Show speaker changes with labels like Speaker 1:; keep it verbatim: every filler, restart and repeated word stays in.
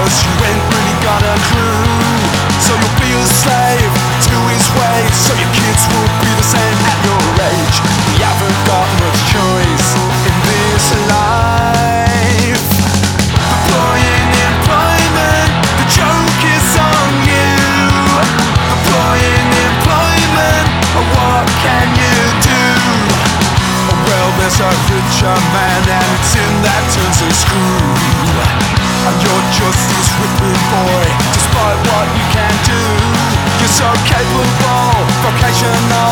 Speaker 1: cause you ain't really got a clue. So you'll be a slave to his ways, so your kids will be the same at your age. You haven't got much choice in this life. Employing employment, the joke is on you. Employing employment, what can you do? Well, there's a richer man and it's in that turns and screw. And you're just this whipping boy, despite what you can do. You're so capable, vocational